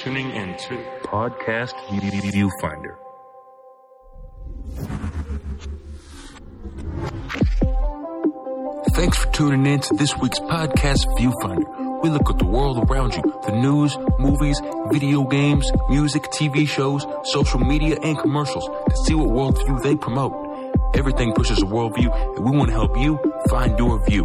tuning into Podcast Viewfinder. Thanks for tuning in to this week's Podcast Viewfinder. We look at the world around you, the news, movies, video games, music, TV shows, social media, and commercials to see what worldview they promote. Everything pushes a worldview, and we want to help you find your view.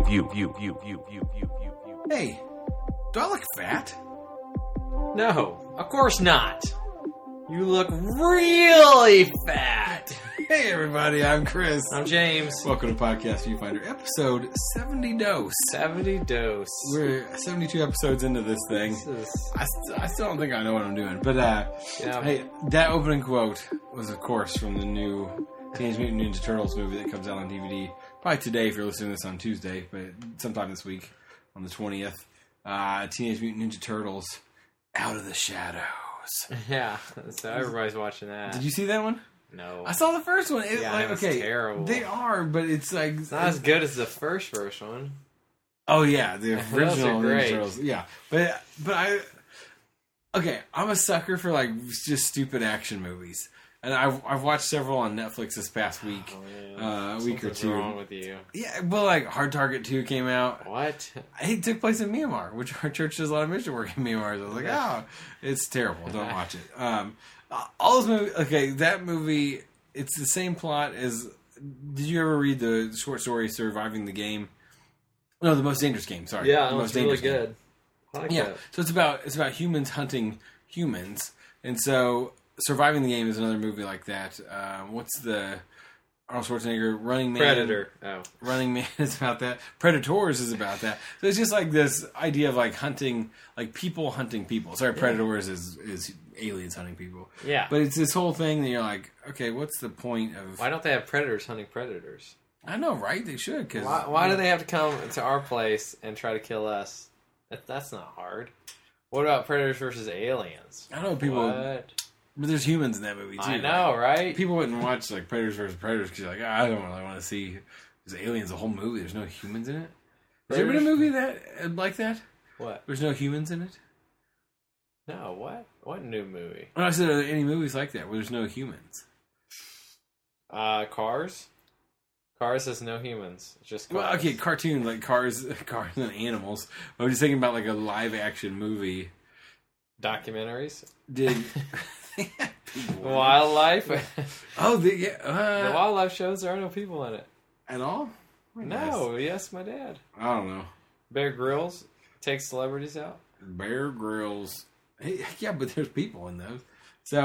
Hey, do I look fat? No, of course not. You look really fat. Hey everybody, I'm Chris. I'm James. Welcome to Podcast Viewfinder, episode 70 dose. 70 dose. We're 72 episodes into this thing. I still don't think I know what I'm doing. But, hey, that opening quote was, of course, from the new Teenage Mutant Ninja Turtles movie that comes out on DVD. Probably today if you're listening to this on Tuesday, but sometime this week on the 20th. Teenage Mutant Ninja Turtles, Out of the Shadows. Yeah, so everybody's watching that. Did you see that one? No. I saw the first one. It's terrible. They are, but it's like... It's not as good as the first one. Oh, yeah, the original great. Ninja Turtles. Yeah, but I'm a sucker for, like, just stupid action movies. And I've watched several on Netflix this past week. Oh, week or two. What's wrong with you? Yeah, well, like, Hard Target 2 came out. What? It took place in Myanmar, which our church does a lot of mission work in Myanmar. So I was like, oh, it's terrible. Don't watch it. All those movies, okay, that movie, it's the same plot as... Did you ever read the short story Surviving the Game? No, The Most Dangerous Game, sorry. Yeah, The it's really good. I like that. So it's about humans hunting humans. And so Surviving the Game is another movie like that. What's the... Arnold Schwarzenegger, Running Man. Predator. Oh. Running Man is about that. Predators is about that. So it's just like this idea of like hunting, like people hunting people. Sorry, Predators is aliens hunting people. Yeah. But it's this whole thing that you're like, okay, what's the point of... Why don't they have predators hunting predators? I know, right? They should. Cause, why do they have to come to our place and try to kill us? That's not hard. What about predators versus aliens? I know people... What? But there's humans in that movie, too. I know, right? People wouldn't watch like Predators versus Predators because you're like, I don't really want to see there's aliens the whole movie. There's no humans in it. Has there been a movie that like that? What? There's no humans in it? No, what? What new movie? I said, are there any movies like that where there's no humans? Cars? Cars has no humans. It's just cars. Well, okay, cartoon, like cars and animals. I'm just thinking about like a live action movie. Documentaries? Did... Wildlife? Oh, the wildlife shows, there are no people in it. At all? No, yes, my dad. I don't know. Bear Grylls takes celebrities out. Bear Grylls. Hey, yeah, but there's people in those. So,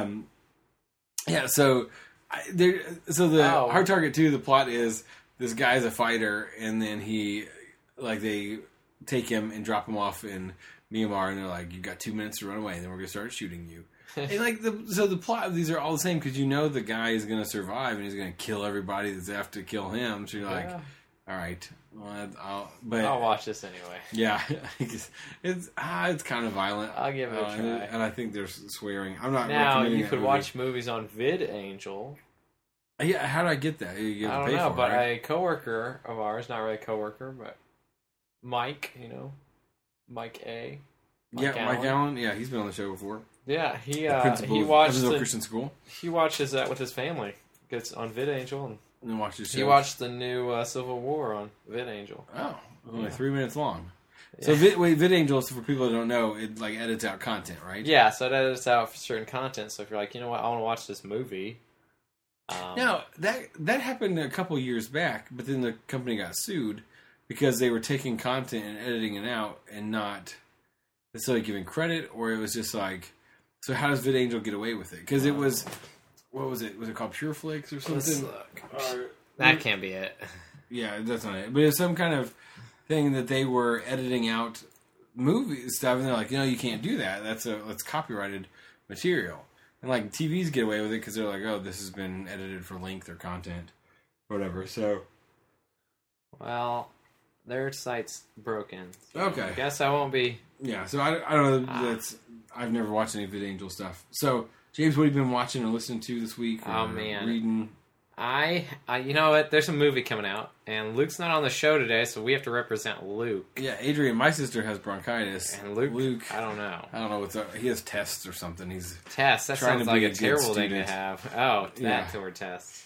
Hard Target 2, the plot is this guy's a fighter, and then they take him and drop him off in Myanmar, and they're like, you got 2 minutes to run away, and then we're going to start shooting you. And like the plot of these are all the same because you know the guy is going to survive and he's going to kill everybody that's after to kill him. So you're like, all right, well, I'll watch this anyway. Yeah, it's kind of violent. I'll give it a try. And I think there's swearing. I'm not. Now recommending you that could movie. watch movies on VidAngel. Yeah, how do I get that? You get I don't pay know, for but it, right? a coworker of ours, not really a coworker, but Mike, Mike A. Mike Allen. Yeah, he's been on the show before. Yeah, he watched Christian school. He watches that with his family. Gets on VidAngel and watches. He watched the new Civil War on VidAngel. Oh, it was only 3 minutes long. So VidAngel, for people that don't know, it like edits out content, right? Yeah, so it edits out certain content. So if you're like, you know what, I want to watch this movie. Now that happened a couple years back, but then the company got sued because they were taking content and editing it out and not necessarily giving credit, or it was just like. So how does VidAngel get away with it? Because it was, what was it? Was it called PureFlix or something? That can't be it. Yeah, that's not it. But it's some kind of thing that they were editing out movie stuff, and they're like, you can't do that. That's copyrighted material. And like TVs get away with it because they're like, oh, this has been edited for length or content, or whatever. So, well, their site's broken. So okay, I guess I won't be. Yeah, so I don't know. I've never watched any VidAngel stuff. So, James, what have you been watching or listening to this week? Or oh man, reading. You know what? There's a movie coming out, and Luke's not on the show today, so we have to represent Luke. Yeah, Adrian, my sister has bronchitis. And Luke, I don't know what's up. He has tests or something. He's tests. That trying sounds to like be a a good terrible thing to student. have. Oh, Yeah. that word tests.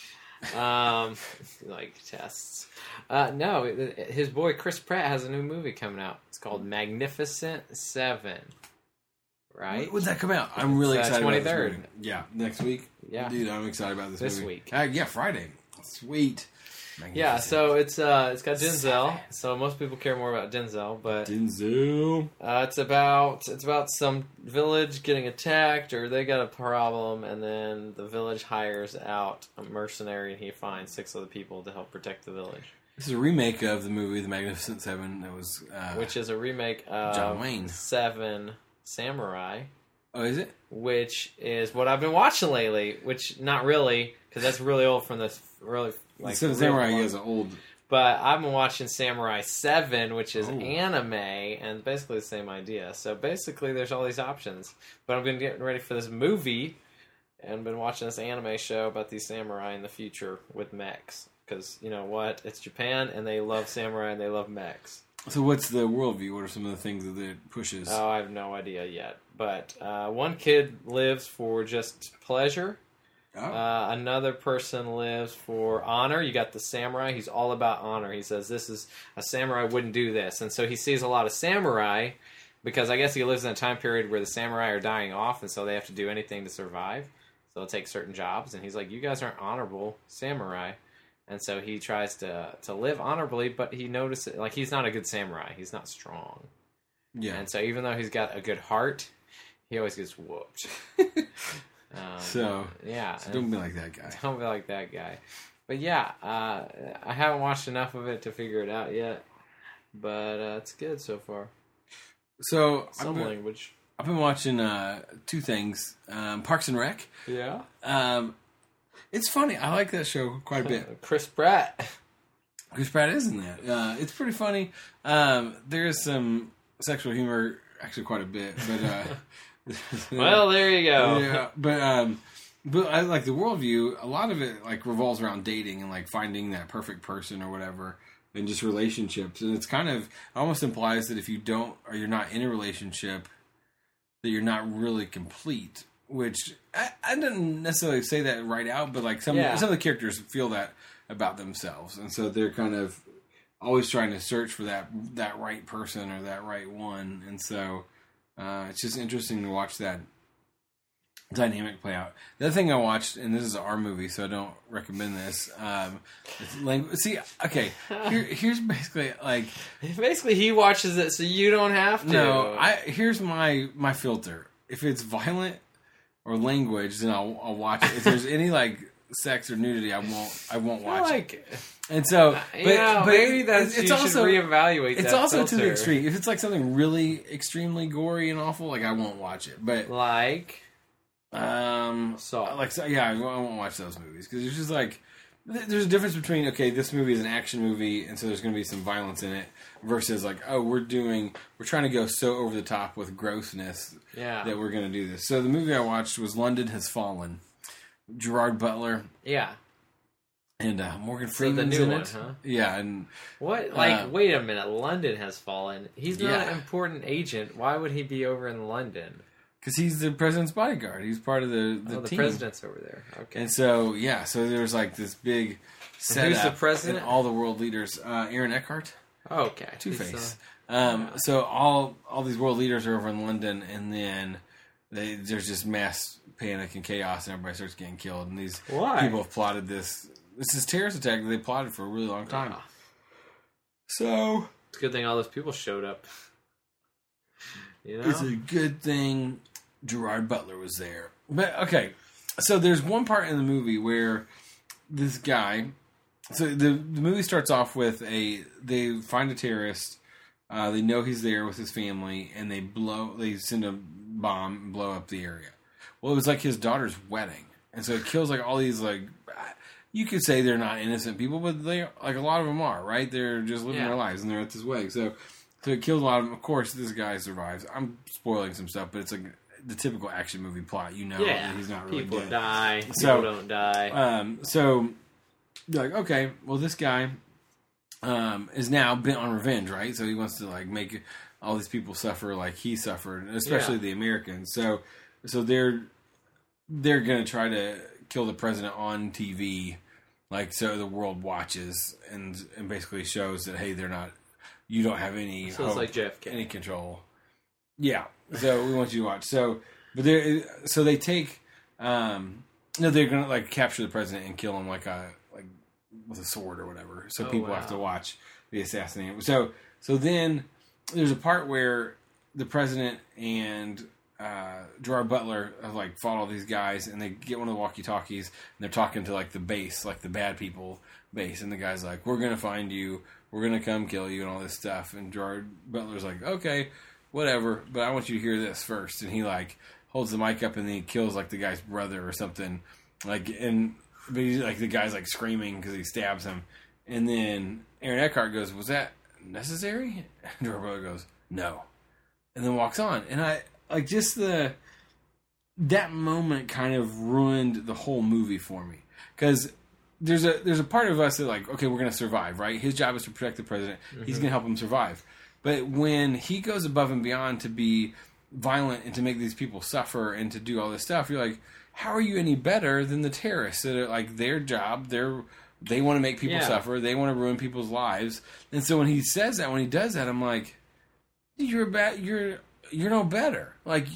Like tests. No, his boy Chris Pratt has a new movie coming out. It's called Magnificent Seven. Right? When's that come out? I'm really It's, excited about this 23rd. movie. Yeah, next week. Yeah. Dude, I'm excited about this This movie. week. Yeah, Friday. Sweet. Yeah, Magnificent. so it's got Denzel. So most people care more about Denzel, but Denzel. it's about some village getting attacked, or they got a problem, and then the village hires out a mercenary, and he finds 6 other people to help protect the village, This is a remake of the movie The Magnificent Seven. That was which is a remake of John Wayne. Seven Samurai, Oh, is it? which is what I've been watching lately. Which not really, because that's really old from the really like Seven real Samurai one. is an old. But I've been watching Samurai 7, which is Oh. anime, and basically the same idea. So basically, there's all these options. But I've been getting ready for this movie, and been watching this anime show about these samurai in the future with mechs. Because, you know what? It's Japan, and they love samurai, and they love mechs. So what's the worldview? What are some of the things that it pushes? Oh, I have no idea yet. But one kid lives for just pleasure. Oh. Another person lives for honor. You got the samurai. He's all about honor. He says a samurai wouldn't do this. And so he sees a lot of samurai because I guess he lives in a time period where the samurai are dying off, and so they have to do anything to survive. So they'll take certain jobs. And he's like, you guys aren't honorable samurai. And so he tries to live honorably, but he notices, like, he's not a good samurai. He's not strong. Yeah. And so even though he's got a good heart, he always gets whooped. So yeah. don't be like that guy. Don't be like that guy. But yeah, I haven't watched enough of it to figure it out yet. But it's good so far. So Some language. I've been watching 2 things. Parks and Rec. Yeah. It's funny. I like that show quite a bit. Chris Pratt. Chris Pratt is in that. It's pretty funny. There's some sexual humor, actually quite a bit. But Well, there you go. yeah. But I like the worldview. A lot of it like revolves around dating and like finding that perfect person or whatever, and just relationships. And it's kind of almost implies that if you don't or you're not in a relationship, that you're not really complete. Which I didn't necessarily say that right out, but like some of the characters feel that about themselves, and so they're kind of always trying to search for that right person or that right one, and so it's just interesting to watch that dynamic play out. The other thing I watched, and this is our movie, so I don't recommend this. See, okay, here's basically like Basically, he watches it so you don't have to. no. Here's my filter. If it's violent or language, then I'll watch it. If there's any like sex or nudity, I won't watch it. like, And so, but maybe that's it's you also should reevaluate. it's that also to the filter. extreme. If it's like something really extremely gory and awful, like I won't watch it. But Like, so yeah, I won't watch those movies because it's just like there's a difference between okay, this movie is an action movie, and so there's going to be some violence in it, versus like oh, we're trying to go so over the top with grossness that we're going to do this. So the movie I watched was London Has Fallen. Gerard Butler. Yeah. And Morgan So the Freeman's new in one, it. huh? Yeah, and What? Like, wait a minute. London Has Fallen. He's not Yeah. an important agent. Why would he be over in London? because he's the president's bodyguard. He's part of the The team. president's over there. Okay. And so so there's like this big setup. who's the president? And all the world leaders. Aaron Eckhart, Okay. Two-Face. So all these world leaders are over in London, and then there's just mass panic and chaos, and everybody starts getting killed. And these Why? people have plotted this. This is terrorist attack that they plotted for a really long time. Ah. So It's a good thing all those people showed up. You know? it's a good thing Gerard Butler was there. But okay, so there's one part in the movie where this guy. So the movie starts off with they find a terrorist. They know he's there with his family, and they send a bomb and blow up the area. Well, it was like his daughter's wedding, and so it kills like all these like. You could say they're not innocent people, but they like a lot of them are, right? They're just living their lives, and they're at this wedding. So it kills a lot of them. Of course, this guy survives. I'm spoiling some stuff, but it's like the typical action movie plot. Yeah, that he's not really people dead. die. So- People don't die. So you're like, okay, well, this guy is now bent on revenge, right? So he wants to like make all these people suffer like he suffered, especially the Americans. So they're gonna try to kill the president on TV, like so the world watches and basically shows that hey, they're not. You don't have any. So it's hope, like JFK. any control. Yeah. So we want you to watch. So they take. They're gonna like capture the president and kill him like with a sword or whatever. So people have to watch the assassination. So then there's a part where the president and Gerard Butler have like fought all these guys, and they get one of the walkie-talkies, and they're talking to like the base, like the bad people base, and the guy's like, "We're gonna find you. We're gonna come kill you," and all this stuff. And Gerard Butler's like, "Okay, whatever, but I want you to hear this first." And he like holds the mic up, and then he kills like the guy's brother or something. But he's like the guy's like screaming because he stabs him, and then Aaron Eckhart goes, "Was that necessary?" And Gerard Butler goes, "No," and then walks on. And I like just that moment kind of ruined the whole movie for me because there's a part of us that like, okay, we're gonna survive, right? His job is to protect the president. Mm-hmm. He's gonna help him survive. But when he goes above and beyond to be violent and to make these people suffer and to do all this stuff, you're like, how are you any better than the terrorists that are like their job? They want to make people suffer. They want to ruin people's lives. And so when he says that, when he does that, I'm like, you're no better. Like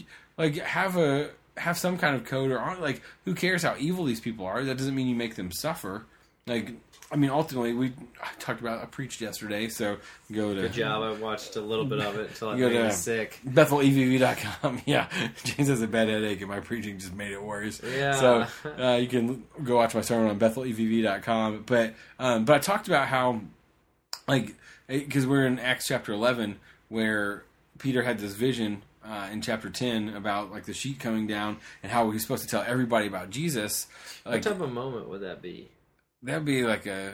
have some kind of code or like who cares how evil these people are? That doesn't mean you make them suffer. Like, I mean, ultimately, I preached yesterday, so go to... Good job. I watched a little bit of it until I made me sick. BethelEVV.com. Yeah, James has a bad headache, and my preaching just made it worse. Yeah. So you can go watch my sermon on BethelEVV.com. But I talked about how, like, because we're in Acts chapter 11, where Peter had this vision in chapter 10 about, like, the sheet coming down and how he's supposed to tell everybody about Jesus. Like, what type of moment would that be? That'd be like a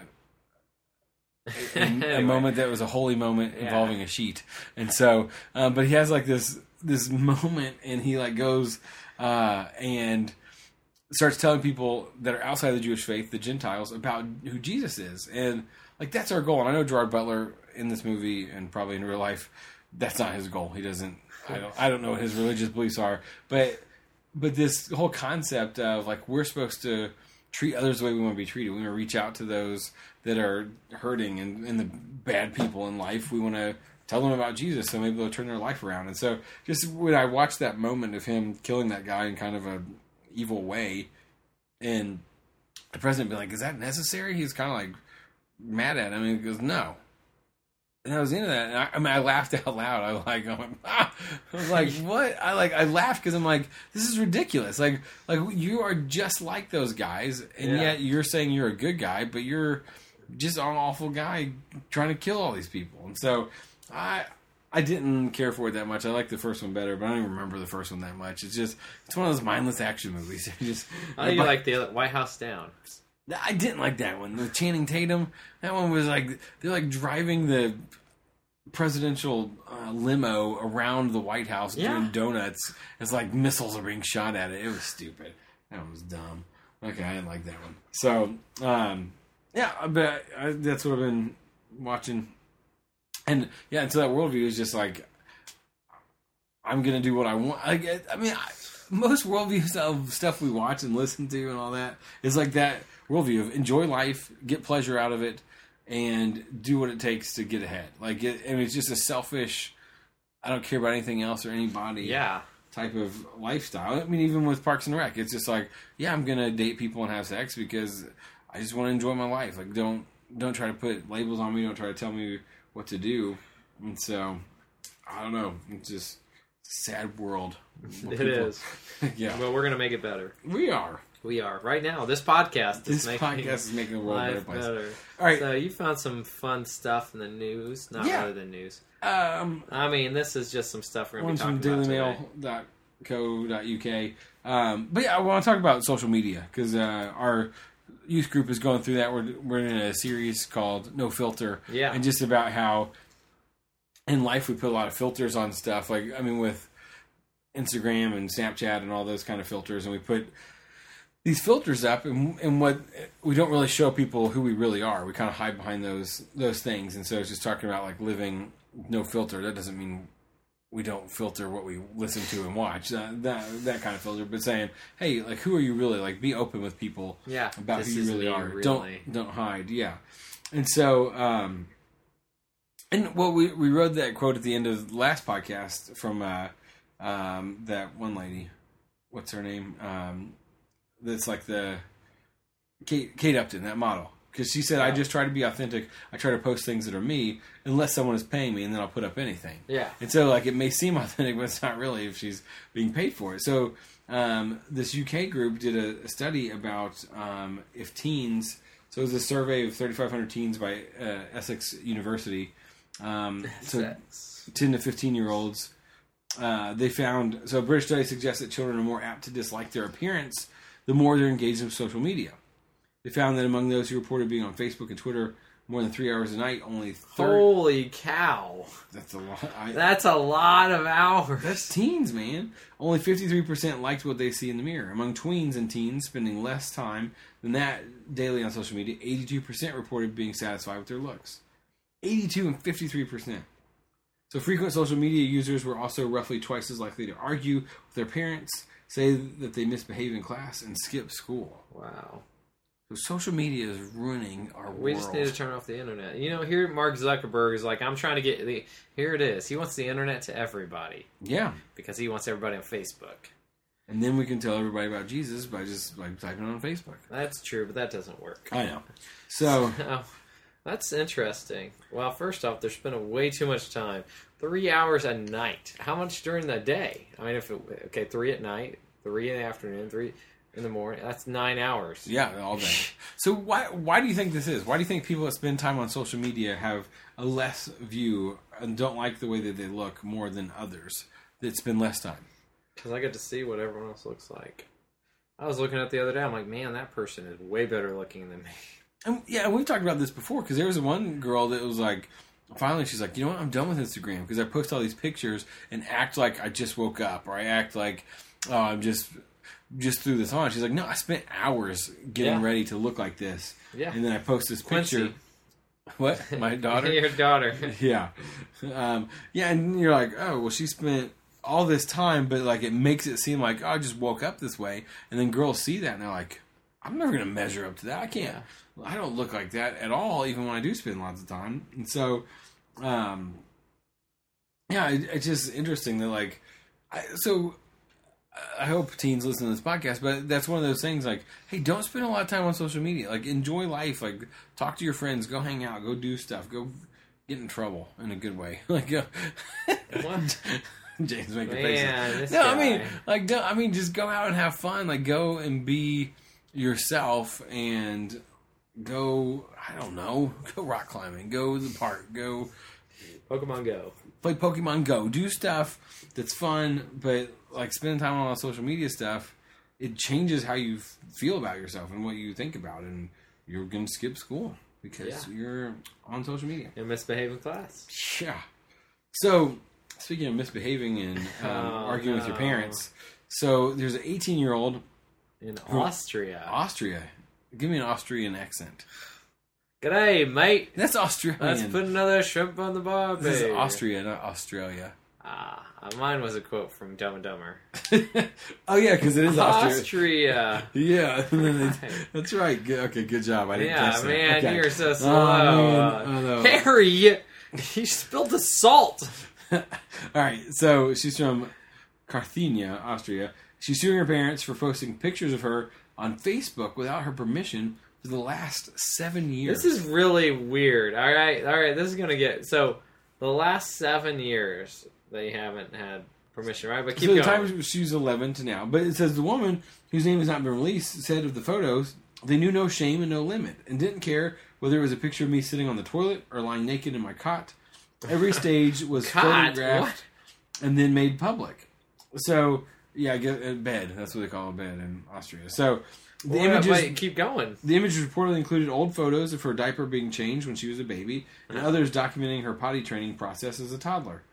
moment that was a holy moment involving a sheet. And so, but he has like this moment, and he like goes and starts telling people that are outside the Jewish faith, the Gentiles, about who Jesus is. And like, that's our goal. And I know Gerard Butler in this movie and probably in real life, that's not his goal. He doesn't, I don't know what his religious beliefs are, but this whole concept of like, we're supposed to treat others the way we want to be treated. We want to reach out to those that are hurting and the bad people in life. We want to tell them about Jesus so maybe they'll turn their life around. And so just when I watched that moment of him killing that guy in kind of a evil way, and the president being like, "Is that necessary?" He's kind of like mad at him, and he goes, "No." And I was into that. And I laughed out loud. I was like, what? I laughed because I'm like, this is ridiculous. Like you are just like those guys, and yet you're saying you're a good guy, but you're just an awful guy trying to kill all these people. And so I didn't care for it that much. I like the first one better, but I don't even remember the first one that much. It's one of those mindless action movies. How do you like the White House Down? I didn't like that one. With Channing Tatum, that one was like, they're like driving the presidential limo around the White House doing donuts. It's like missiles are being shot at it. It was stupid. That one was dumb. Okay, I didn't like that one. So, but that's what I've been watching. And and so that worldview is just like, I'm going to do what I want. Most worldviews of stuff we watch and listen to and all that is like that worldview of enjoy life, get pleasure out of it, and do what it takes to get ahead. Like, it's just a selfish, I don't care about anything else or anybody type of lifestyle. I mean, even with Parks and Rec, it's just like, I'm going to date people and have sex because I just want to enjoy my life. Like, don't try to put labels on me. Don't try to tell me what to do. And so, I don't know. It's just a sad world. It is. Yeah. But we're going to make it better. We are. Right now. This podcast is making the world a better place. Better. All right. So you found some fun stuff in the news. Not really the news. I mean, this is just some stuff we're going to be talking about today. dailymail.co.uk. But I want to talk about social media because our youth group is going through that. We're in a series called No Filter. Yeah. And just about how in life we put a lot of filters on stuff. Like, I mean, with Instagram and Snapchat and all those kind of filters, and we put these filters up, and what we don't really show people who we really are. We kind of hide behind those things, and so it's just talking about like living no filter. That doesn't mean we don't filter what we listen to and watch, that kind of filter, but saying, hey, like, who are you really? Like, be open with people about who you really are. Don't hide. Yeah. And so, and well, we wrote that quote at the end of the last podcast from that one lady. What's her name? That's like the Kate Upton, that model. Because she said, I just try to be authentic. I try to post things that are me, unless someone is paying me, and then I'll put up anything. Yeah. And so, like, it may seem authentic, but it's not really if she's being paid for it. So, this UK group did a study about if teens... So, it was a survey of 3,500 teens by Essex University. So, 10 to 15-year-olds. They found... So, a British study suggests that children are more apt to dislike their appearance the more they're engaged in social media. They found that among those who reported being on Facebook and Twitter more than 3 hours a night, only 30... Holy cow. That's a lot. That's a lot of hours. That's teens, man. Only 53% liked what they see in the mirror. Among tweens and teens spending less time than that daily on social media, 82% reported being satisfied with their looks. 82 and 53%. So frequent social media users were also roughly twice as likely to argue with their parents, say that they misbehave in class, and skip school. Wow. So social media is ruining our world. We just need to turn off the internet. You know, here Mark Zuckerberg is like, I'm trying to get the... Here it is. He wants the internet to everybody. Yeah. Because he wants everybody on Facebook. And then we can tell everybody about Jesus by just typing it on Facebook. That's true, but that doesn't work. I know. So... That's interesting. Well, first off, they're spending way too much time. 3 hours a night. How much during the day? I mean, 3 at night, 3 in the afternoon, 3... in the morning. That's 9 hours. Yeah, all day. So why do you think this is? Why do you think people that spend time on social media have a less view and don't like the way that they look more than others that spend less time? Because I get to see what everyone else looks like. I was looking at the other day. I'm like, man, that person is way better looking than me. And we've talked about this before because there was one girl that was like, finally she's like, you know what? I'm done with Instagram because I post all these pictures and act like I just woke up, or I act like, oh, I'm just threw this on. She's like, no, I spent hours getting ready to look like this. Yeah. And then I post this picture. What? My daughter? Your daughter. Yeah. Yeah, and you're like, oh, well, she spent all this time, but like it makes it seem like, oh, I just woke up this way. And then girls see that and they're like, I'm never going to measure up to that. I can't. I don't look like that at all, even when I do spend lots of time. And so, yeah, it's just interesting that like, I hope teens listen to this podcast, but that's one of those things like, hey, don't spend a lot of time on social media. Like, enjoy life. Like, talk to your friends. Go hang out. Go do stuff. Go get in trouble in a good way. Like, what? James making faces. No, guy. I mean, just go out and have fun. Like, go and be yourself and go, I don't know, go rock climbing. Go to the park. Go Pokemon Go. Play Pokemon Go. Do stuff that's fun, but like spending time on all social media stuff, it changes how you feel about yourself and what you think about, and you're going to skip school because you're on social media. And misbehave in class. Yeah. So, speaking of misbehaving and arguing with your parents, so there's an 18-year-old in Austria. Austria. Give me an Austrian accent. G'day, mate. That's Australian. Let's put another shrimp on the barbie. This is Austria, not Australia. Mine was a quote from Dumb and Dumber. Oh, yeah, because it is Austria. Yeah, that's right. Okay, good job. I didn't catch that. Man, okay. You're so slow. Harry, you spilled the salt. All right, so she's from Carthenia, Austria. She's suing her parents for posting pictures of her on Facebook without her permission for the last 7 years. This is really weird. All right. This is gonna get so. The last 7 years, they haven't had permission, right? But keep going. The time she's 11 to now. But it says the woman, whose name has not been released, said of the photos, they knew no shame and no limit, and didn't care whether it was a picture of me sitting on the toilet or lying naked in my cot. Every stage was photographed and then made public. So, yeah, I guess a bed. That's what they call a bed in Austria. So, the images keep going. The images reportedly included old photos of her diaper being changed when she was a baby, and others documenting her potty training process as a toddler.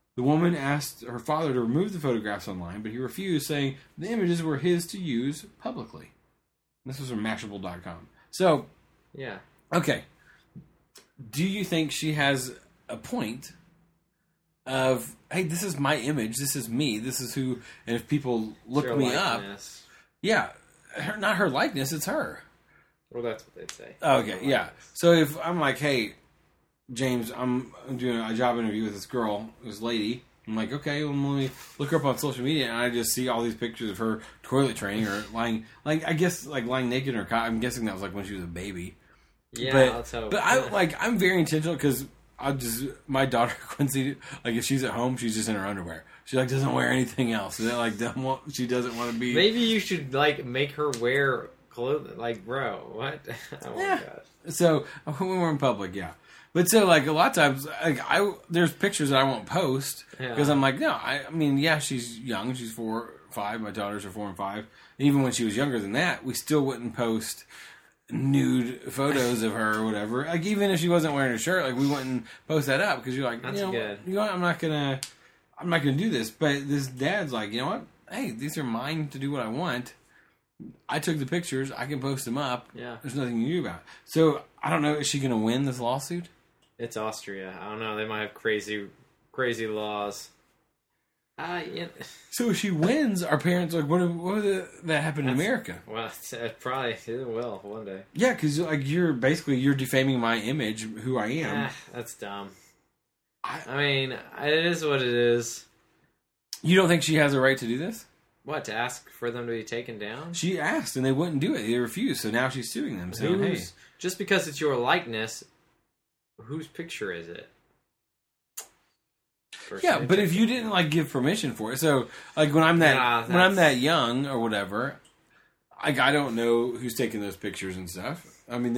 The woman asked her father to remove the photographs online, but he refused, saying the images were his to use publicly. This was from Mashable.com. So, Yeah. okay. Do you think she has a point of, hey, this is my image, this is me, this is who, and if people look Your me up, likeness. yeah, not her likeness, it's her. Well, that's what they'd say. Okay, yeah. So if I'm like, hey, James, I'm doing a job interview with this girl, this lady. I'm like, okay, well, let me look her up on social media, and I just see all these pictures of her toilet training or lying, like I guess like lying naked in her cot. I'm guessing that was like when she was a baby. Yeah, But, let's hope. but I'm very intentional because my daughter Quincy, like if she's at home, she's just in her underwear. She like doesn't wear anything else. So like she doesn't want to be. Maybe you should like make her wear clothes. Like, bro, what? Oh my gosh. So when we're in public, yeah. But so like a lot of times, like there's pictures that I won't post because I'm like, no, I mean, yeah, she's young, she's 4, 5. My daughters are 4 and 5. And even when she was younger than that, we still wouldn't post nude photos of her or whatever. Like even if she wasn't wearing a shirt, like we wouldn't post that up because you're like, That's you know, good. you know what? I'm not gonna do this. But this dad's like, you know what? Hey, these are mine to do what I want. I took the pictures. I can post them up. Yeah. There's nothing you can do about it. So I don't know. Is she going to win this lawsuit? It's Austria. I don't know. They might have crazy laws. Yeah. So if she wins, our parents are like, what would that happen in America? Well, it probably it will one day. Yeah, because like you're defaming my image, who I am. That's dumb. I mean, it is what it is. You don't think she has a right to do this? What, to ask for them to be taken down? She asked, and they wouldn't do it. They refused. So now she's suing them. So hey, just because it's your likeness, whose picture is it? Yeah, but if you didn't like give permission for it, so like when I'm that young or whatever, I don't know who's taking those pictures and stuff. I mean,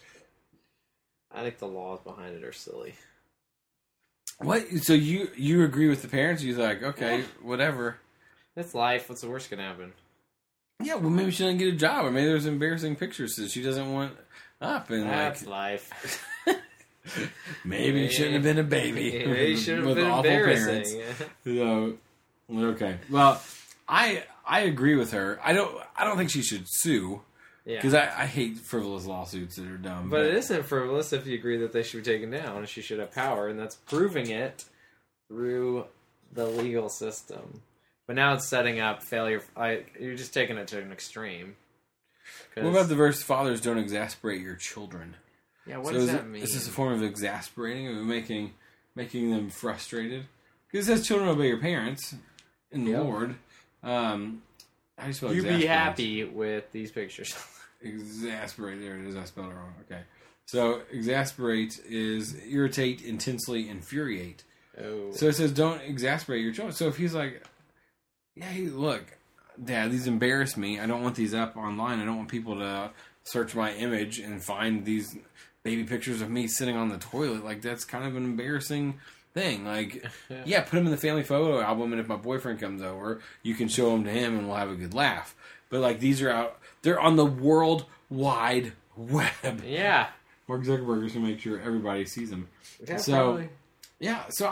I think the laws behind it are silly. What? So you agree with the parents? You're like, okay, whatever. That's life. What's the worst gonna happen? Yeah, well, maybe she doesn't get a job, or maybe there's embarrassing pictures that she doesn't want up, and that's life. Maybe it shouldn't have been a baby. Maybe it shouldn't have been embarrassing. So, okay. Well, I agree with her. I don't think she should sue. Because I hate frivolous lawsuits that are dumb. But it isn't frivolous if you agree that they should be taken down. She should have power, and that's proving it through the legal system. But now it's setting up failure. You're just taking it to an extreme. What about the verse, fathers don't exasperate your children? Yeah, what does that mean? Is this a form of exasperating, or making them frustrated? Because it says children obey your parents in the Lord. How do you spell you exasperate? be happy with these pictures. Exasperate, there it is. I spelled it wrong. Okay. So, exasperate is irritate, intensely, infuriate. Oh. So it says don't exasperate your children. So if he's like, yeah, hey, look, Dad, these embarrass me. I don't want these up online. I don't want people to search my image and find these baby pictures of me sitting on the toilet. Like, that's kind of an embarrassing thing. Like, yeah, put them in the family photo album, and if my boyfriend comes over, you can show them to him and we'll have a good laugh. But, like, these are out, they're on the World Wide Web. Yeah. Mark Zuckerberg is going to make sure everybody sees them. Yeah, so, probably. Yeah, so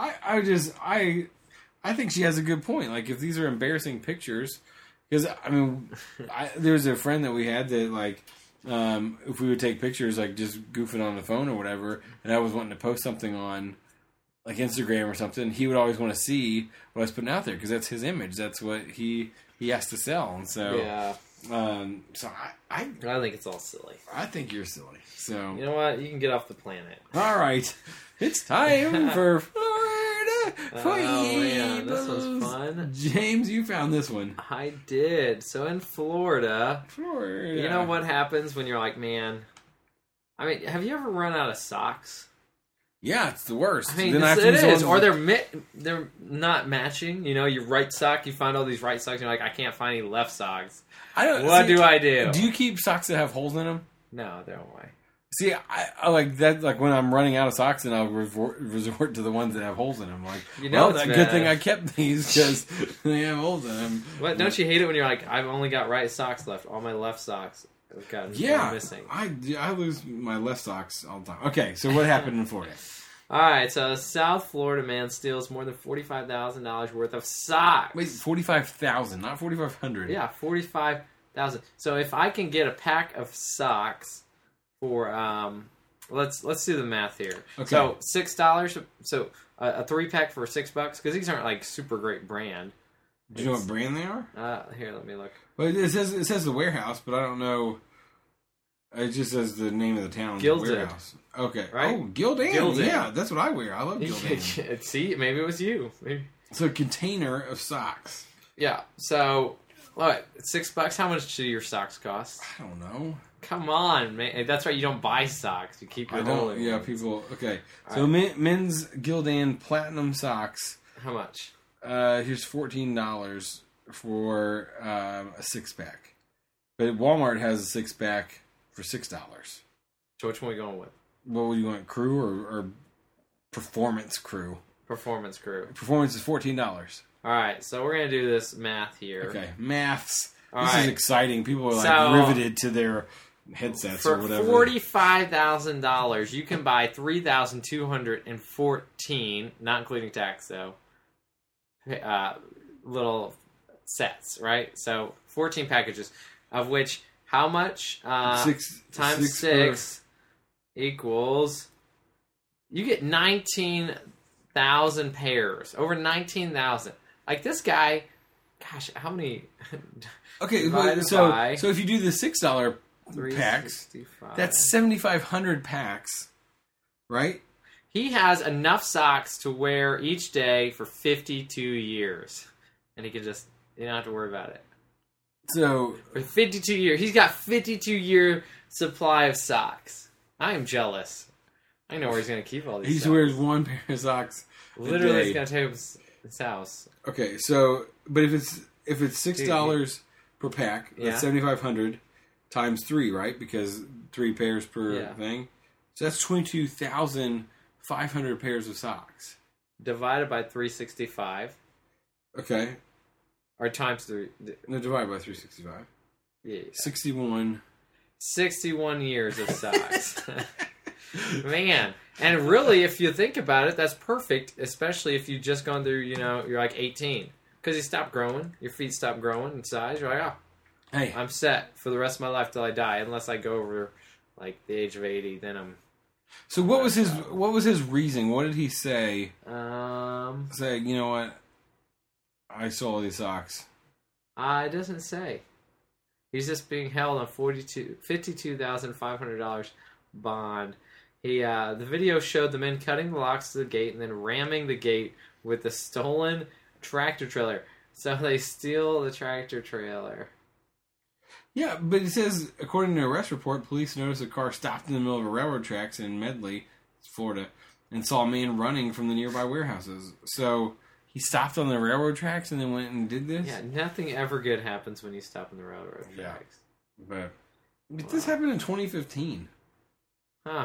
I think she has a good point. Like, if these are embarrassing pictures, because, I mean, there's a friend that we had that, like, if we would take pictures, like, just goofing on the phone or whatever, and I was wanting to post something on, like, Instagram or something, he would always want to see what I was putting out there, because that's his image. That's what he has to sell. And so, yeah. So I think it's all silly. I think you're silly. So, you know what? You can get off the planet. All right. It's time for Florida man, this was fun. James, you found this one. I did. So in Florida, Florida. You know what happens when you're like, man, I mean, have you ever run out of socks? Yeah, it's the worst. I mean, it is. Or they're not matching. You know, your right sock, you find all these right socks, and you're like, I can't find any left socks. What do I do? Do you keep socks that have holes in them? No, they don't. Why? See, I like that. Like when I'm running out of socks, and I'll resort to the ones that have holes in them. Like, you know, well, good thing I kept these because they have holes in them. What? Don't you hate it when you're like, I've only got right socks left. All my left socks have gotten missing. I lose my left socks all the time. Okay, so what happened in Florida? All right, so a South Florida man steals more than $45,000 worth of socks. Wait, 45,000, not 4,500. Yeah, 45,000. So if I can get a pack of socks for let's do the math here. Okay. So $6. So a 3-pack for $6 because these aren't like super great brand. Do you know what brand they are? Here, let me look. Well, it says the warehouse, but I don't know. It just says the name of the town. Gildan. Warehouse. Okay. Right? Oh, Gildan. Gildan. Yeah, that's what I wear. I love Gildan. See, maybe it was you. Maybe. So a container of socks. Yeah. So what? $6? How much do your socks cost? I don't know. Come on, man. That's right. You don't buy socks. You keep your I don't. holding Yeah, ones. people. Okay. All So men's Gildan platinum socks. How much? Here's $14 for a 6-pack. But Walmart has a 6-pack for $6. So which one are we going with? What would you want, crew or performance crew? Performance Crew. Performance is $14. All right, so we're gonna do this math here. Okay, maths. All This is right. exciting. People are like So- riveted to their headsets For or whatever. $45,000, you can buy 3,214, not including tax though. Little sets, right? So 14 packages, of which how much Six times 6 equals you get 19,000 pairs. Over 19,000. Like this guy, gosh, how many? Okay, divided so by if you do the $6 packs, 365. that's 7,500 packs, right? He has enough socks to wear each day for 52 years. And he can just, you don't have to worry about it. So For 52 years. He's got 52-year supply of socks. I am jealous. I know where he's going to keep all these he socks. wears one pair of socks. a Literally, day. he's going to take his house. Okay, so but if it's $6 per pack, Yeah. that's 7,500 times 3, right? Because 3 pairs per Yeah. thing. So that's 22,500 pairs of socks. Divided by 365. Okay, Or times 3. no, divide by 365. Yeah. 61. 61 years of socks. Man. And really, if you think about it, that's perfect, especially if you've just gone through, you're like 18. Because you stop growing. Your feet stop growing in size. You're like, oh, Hey, I'm set for the rest of my life till I die. Unless I go over, like, the age of 80, then I'm... so what was his reason? What did he say? It You know what? I sold these socks. doesn't say. He's just being held on $52,500 bond. The video showed the men cutting the locks to the gate and then ramming the gate with the stolen tractor trailer. So they steal the tractor trailer. Yeah, but it says, according to an arrest report, police noticed a car stopped in the middle of a railroad tracks in Medley, Florida, and saw a man running from the nearby warehouses. So he stopped on the railroad tracks and then went and did this? Yeah, nothing ever good happens when you stop in the railroad Yeah. tracks. But this happened in 2015. Huh.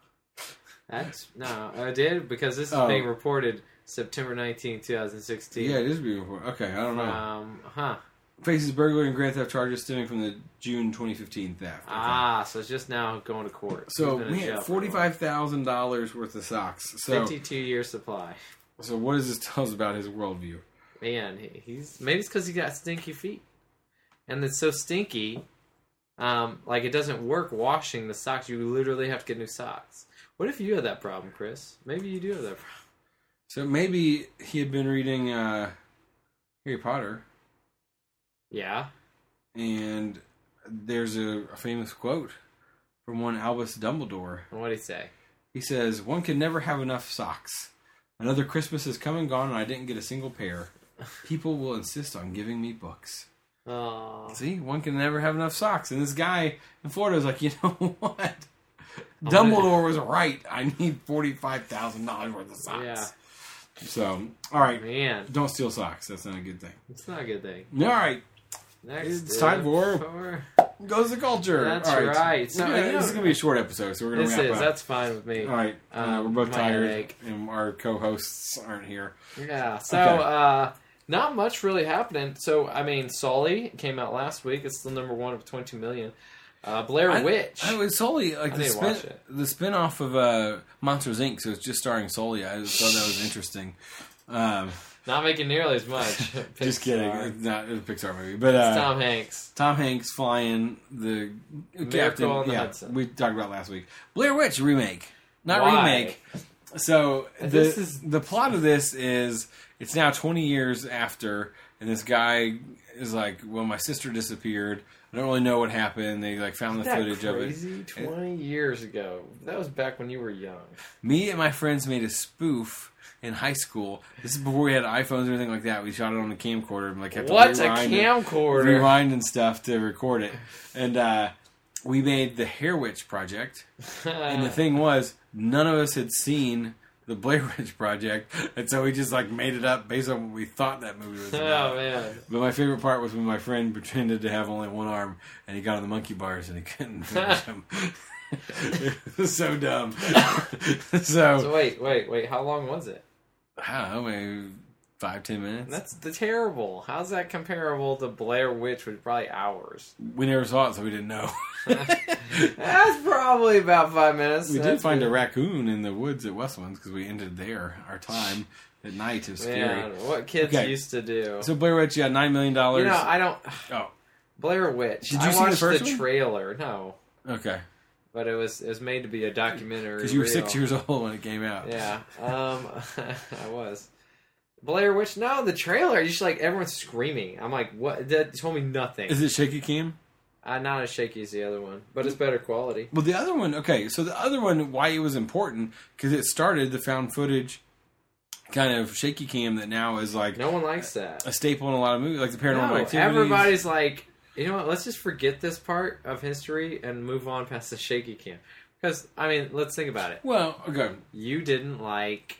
It did because this is Oh. being reported September 19, 2016. Yeah, it is being reported. Okay, I don't know. Huh. Faces burglary and grand theft charges stemming from the June 2015 theft. Okay. So it's just now going to court. So, He's been in man, jail for a while. $45,000 worth of socks. So, 52-year supply. so what does this tell us about his worldview? Man, he's maybe it's because he got stinky feet, and it's so stinky, like it doesn't work washing the socks. You literally have to get new socks. What if you have that problem, Chris? Maybe you do have that problem. So maybe he had been reading Harry Potter, Yeah. and there's a famous quote from one Albus Dumbledore. And what'd he say? He says, "One can never have enough socks. Another Christmas has come and gone, and I didn't get a single pair. People will insist on giving me books." Oh, See, one can never have enough socks. And this guy in Florida was like, you know what? gonna- Dumbledore was right. I need $45,000 worth of socks. yeah. So, all right. Man, Don't steal socks. That's not a good thing. it's not a good thing. All right. Next, It's time for Goes the Culture. That's all right. So, So, this is going to be a short episode, so we're going This to wrap is. up. That's fine with me. All right. We're both my tired, headache. and our co-hosts aren't here. Yeah. So, Okay. not much really happening. So, I mean, Sully came out last week. It's still number one of 22 million. Blair Witch. I was solely like I need to watch it. the spin-off of Monsters Inc. So it's just starring Sully. I just thought that was interesting. Not making nearly as much. Just kidding. Pixar. It's not. It's a Pixar movie, but It's Tom Hanks. Tom Hanks flying the captain. on the Yeah, Hudson. we talked about last week. Blair Witch remake, not Why? remake. So This is- the plot of this is it's now 20 years after, and this guy is like, well, my sister disappeared. I don't really know what happened. They like found the footage crazy? of it. 20 years ago. That was back when you were young. Me and my friends made a spoof in high school. This is before we had iPhones or anything like that. We shot it on a camcorder and like had to What's a rewind camcorder? and stuff to record it. And we made the Hair Witch Project. And the thing was, none of us had seen the Blair Witch Project, and so we just like made it up based on what we thought that movie was about. Oh man! But my favorite part was when my friend pretended to have only one arm, and he got on the monkey bars and he couldn't finish them. It was so dumb. So wait. How long was it? I don't know, maybe 5-10 minutes. That's terrible. How's that comparable to Blair Witch, which is probably hours? We never saw it, so we didn't know. That's probably about 5 minutes. We did That's find good. a raccoon in the woods at Westlands because we ended there our time at night. It was scary. Man, what kids Okay. used to do. So Blair Witch, yeah, $9 million. You know, I don't. Oh, Blair Witch. Did you I see the watched first one? trailer. No, okay. but it was made to be a documentary. Because you were reel. 6 years old when it came out. Yeah, I was. Blair Witch. No, the trailer. Just like everyone's screaming. I'm like, what? That told me nothing. Is it shaky cam? Not as shaky as the other one, but it's better quality. Well, the other one, okay, so the other one, why it was important, because it started the found footage kind of shaky cam that now is like No one likes that. a staple in a lot of movies, like the Paranormal No, Activities. everybody's like, you know what? Let's just forget this part of history and move on past the shaky cam. Because I mean, let's think about it. Well, okay. You didn't like,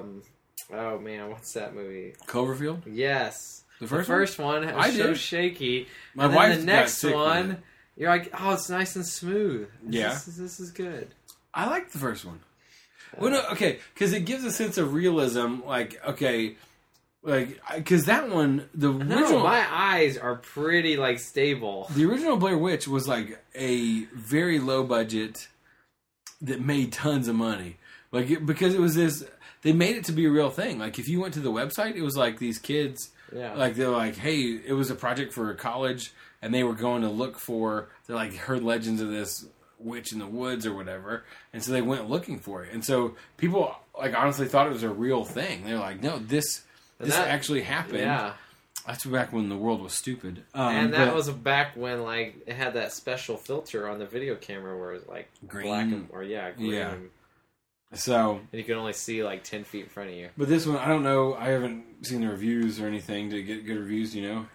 oh man, what's that movie? Cloverfield? Yes, The the first first one was I so did. shaky. My and wife then the got next sick with one, it. you're like, oh, it's nice and smooth. Yeah. This is good. I like the first one. Well, no, okay, because it gives a sense of realism. Like, okay, like because that one, the No, original, my eyes are pretty like stable. the original Blair Witch was like a very low budget that made tons of money. Like because it was this, they made it to be a real thing. Like if you went to the website, it was like these kids. Yeah. Like they're like, hey, it was a project for a college, and they were going to look for. They like heard legends of this witch in the woods or whatever, and so they went looking for it. And so people like honestly thought it was a real thing. They're like, no, this that- actually happened. Yeah. That's back when the world was stupid. And that but- was back when like it had that special filter on the video camera where it was like Green. black and, or green. Yeah. So. And you can only see like 10 feet in front of you. But this one, I don't know. I haven't seen the reviews or anything to get good reviews. Do you know?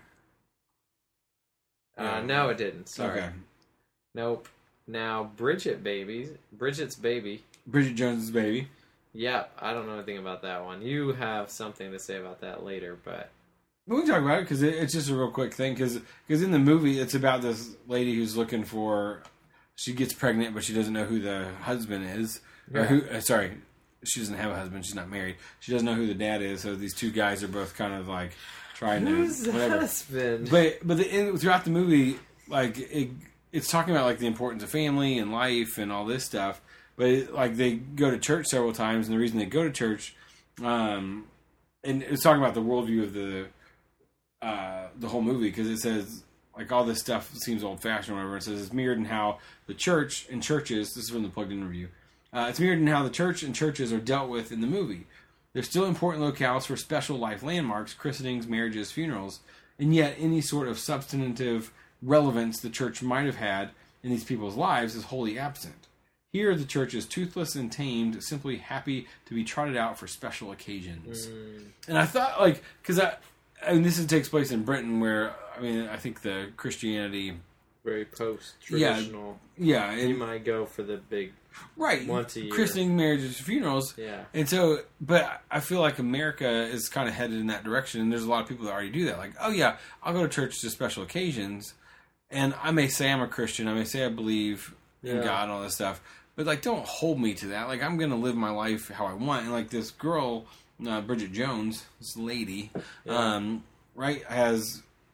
No, it didn't. Sorry. Okay. Nope. Now Bridget's baby. Bridget Jones's Baby. Yep, I don't know anything about that one. You have something to say about that later, but We can talk about it because it's just a real quick thing. Because in the movie, it's about this lady who's looking for. She gets pregnant, but she doesn't know who the husband is. Or Yeah. who? Sorry, she doesn't have a husband. She's not married. She doesn't know who the dad is. So these two guys are both kind of like trying who's to the whatever. husband? But throughout the movie, like it's talking about like the importance of family and life and all this stuff. But like they go to church several times, and the reason they go to church, and it's talking about the worldview of the whole movie because it says like all this stuff seems old fashioned or whatever. It says it's mirrored in how the church and churches. This is from the Plugged In review. It's mirrored in how the church and churches are dealt with in the movie. They're still important locales for special life landmarks, christenings, marriages, funerals, and yet any sort of substantive relevance the church might have had in these people's lives is wholly absent. Here, the church is toothless and tamed, simply happy to be trotted out for special occasions. And I thought, like, because this takes place in Britain, where I think the Christianity, Very post-traditional. yeah, You and, might go for the big... right, once a year. christening, marriages, funerals, Yeah. and so, but I feel like America is kind of headed in that direction, and there's a lot of people that already do that. Like, oh yeah, I'll go to church to special occasions, and I may say I'm a Christian, I may say I believe in Yeah. God and all this stuff, but like, don't hold me to that. Like, I'm gonna live my life how I want, and like this girl, Bridget Jones, this lady, Yeah. right, has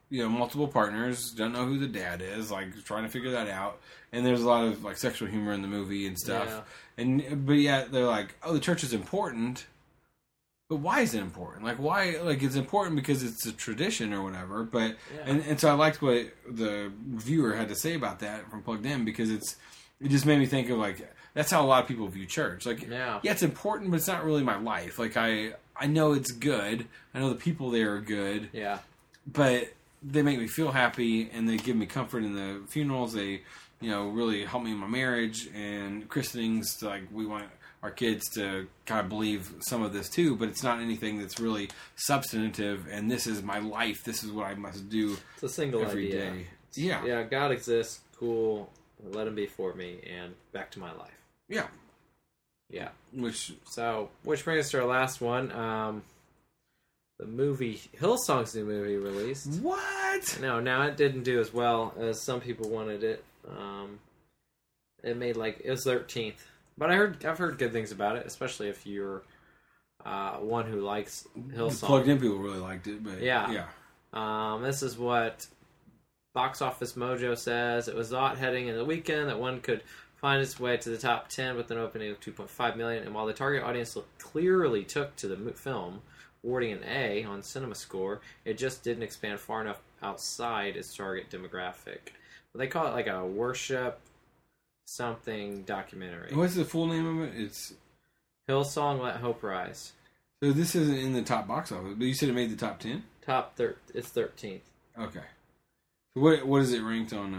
multiple partners, don't know who the dad is, like trying to figure that out. And there's a lot of like sexual humor in the movie and stuff. Yeah. But yet they're like, oh, the church is important. But why is it important? Like, why? Like, it's important because it's a tradition or whatever. But and so I liked what the viewer had to say about that from Plugged In, because it just made me think of like, that's how a lot of people view church. Like, yeah, it's important, but it's not really my life. Like, I know it's good. I know the people there are good. Yeah. But they make me feel happy, and they give me comfort in the funerals. They, really help me in my marriage and christenings. Like, we want our kids to kind of believe some of this too, but it's not anything that's really substantive. And this is my life. This is what I must do. It's a single every idea. Day. Yeah. Yeah. God exists. Cool. Let him be for me, and back to my life. Yeah. Yeah. Which brings us to our last one. The movie Hillsong's new movie released. What? No, now it didn't do as well as some people wanted it. It made it was 13th. But I've heard good things about it, especially if you're one who likes Hillsong. The Plugged In people really liked it, but yeah. This is what Box Office Mojo says. It was thought heading into the weekend that one could find its way to the top 10 with an opening of 2.5 million. And while the target audience clearly took to the film, awarding an A on CinemaScore, it just didn't expand far enough outside its target demographic. But they call it like a worship something documentary. What's the full name of it? It's Hillsong Let Hope Rise. So this isn't in the top box office, but you said it made the top 10? It's 13th. Okay. So what is it ranked on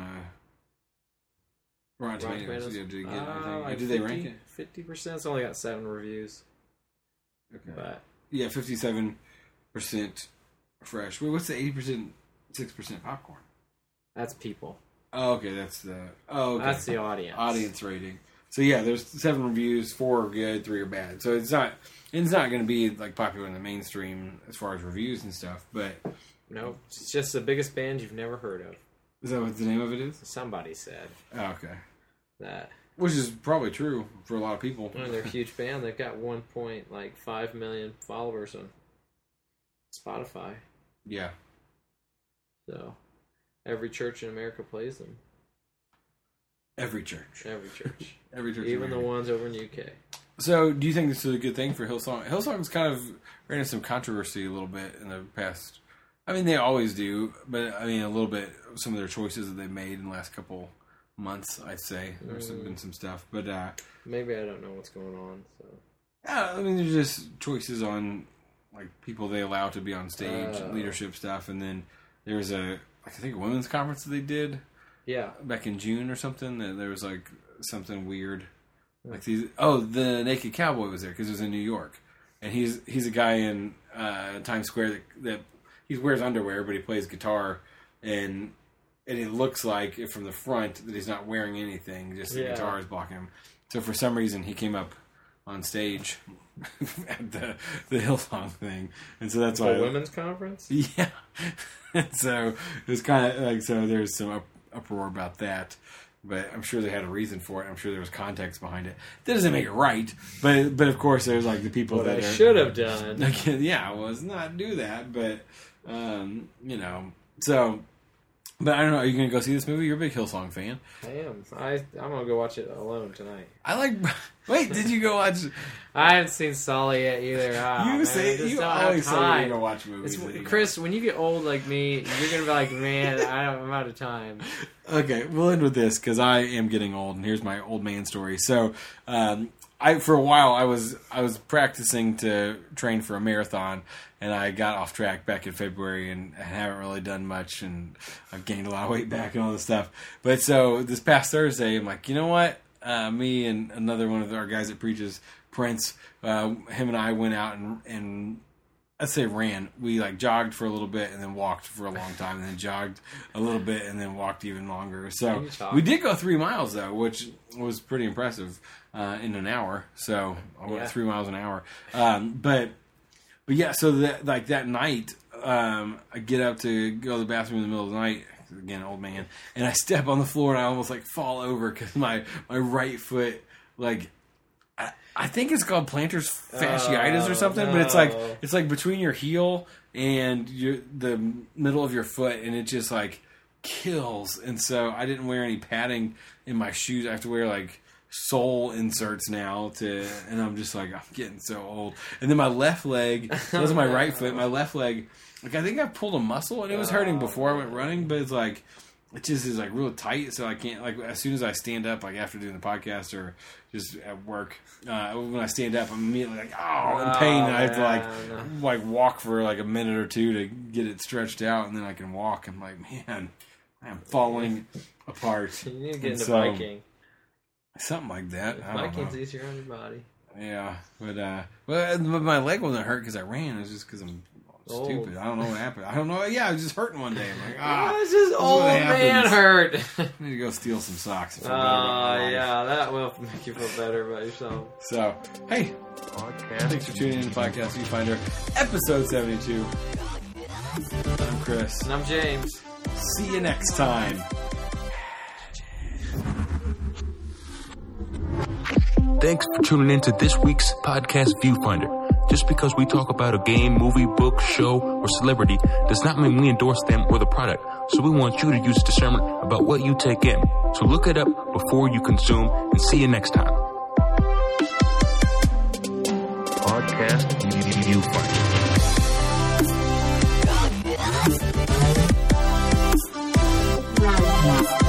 Rotten Tomatoes? Did they rank it? 50%. It's only got 7 reviews. Okay. But yeah, 57% fresh. Wait, what's the 80%, 6% popcorn? That's people. Oh, okay, that's the audience. Audience rating. So yeah, there's 7 reviews, 4 are good, 3 are bad. So it's not going to be like popular in the mainstream as far as reviews and stuff. But no, it's just the biggest band you've never heard of. Is that what the name of it is? Somebody said. Oh, okay. That. Which is probably true for a lot of people. Well, they're a huge band. They've got 1.5 million followers on Spotify. Yeah. So. Every church in America plays them. Every church. Every church. Even the ones over in the UK. So, do you think this is a good thing for Hillsong? Hillsong's kind of ran into some controversy a little bit in the past. I mean, they always do, but I mean, a little bit. Some of their choices that they've made in the last couple months, I'd say. There's been some stuff, but maybe I don't know what's going on. So yeah, I mean, there's just choices on like people they allow to be on stage, leadership stuff, and then there's I think a women's conference that they did. Yeah. Back in June or something. That there was like something weird. Like the Naked Cowboy was there because it was in New York. And he's a guy in Times Square that he wears underwear, but he plays guitar. And it looks like from the front that he's not wearing anything. Just the guitar is blocking him. So for some reason he came up on stage at the Hillsong thing, and so that's why women's conference. Yeah, and so it was kind of like there's some uproar about that, but I'm sure they had a reason for it. I'm sure there was context behind it. That doesn't make it right, but of course there's like the people that should have done. Was not do that, but so. But I don't know. Are you going to go see this movie? You're a big Hillsong fan. I am. I'm going to go watch it alone tonight. Wait, did you go watch? I haven't seen Sully yet either. You always say you're going to watch movies. Chris, when you get old like me, you're going to be like, man, I'm out of time. Okay, we'll end with this because I am getting old, and here's my old man story. So, for a while I was practicing to train for a marathon, and I got off track back in February and haven't really done much, and I've gained a lot of weight back and all this stuff. But so this past Thursday, I'm like, you know what? Me and another one of our guys that preaches, Prince, him and I went out and I'd say ran. We like jogged for a little bit and then walked for a long time, and then jogged a little bit and then walked even longer. So we did go 3 miles though, which was pretty impressive in an hour. So I went 3 miles an hour. But yeah, so that night, I get up to go to the bathroom in the middle of the night. Again, old man, and I step on the floor and I almost like fall over because my right foot, like, I think it's called plantar fasciitis or something, but it's like between your heel and the middle of your foot, and it just like kills. And so I didn't wear any padding in my shoes. I have to wear like sole inserts now and I'm just like, I'm getting so old. And then my left leg, that was my right foot, my left leg, like I think I pulled a muscle and it was hurting before I went running, but it's like, it just is like real tight, so I can't, like, as soon as I stand up, like after doing the podcast or just at work, when I stand up, I'm immediately like, in pain. And I have to like walk for like a minute or two to get it stretched out, and then I can walk. I'm like, man, I am falling apart. You need to get into biking. Something like that. Biking's easier on your body. Yeah, but my leg wasn't hurt because I ran. It was just because I'm stupid. I don't know what happened. I don't know. Yeah, I was just hurting one day. I'm like, it's just old man hurt. I need to go steal some socks. Yeah, that will make you feel better about yourself. So, hey, thanks for tuning in to Podcast Viewfinder, episode 72. I'm Chris. And I'm James. See you next time. Thanks for tuning in to this week's Podcast Viewfinder. Just because we talk about a game, movie, book, show, or celebrity does not mean we endorse them or the product. So we want you to use discernment about what you take in. So look it up before you consume, and see you next time. Podcast Viewfinder.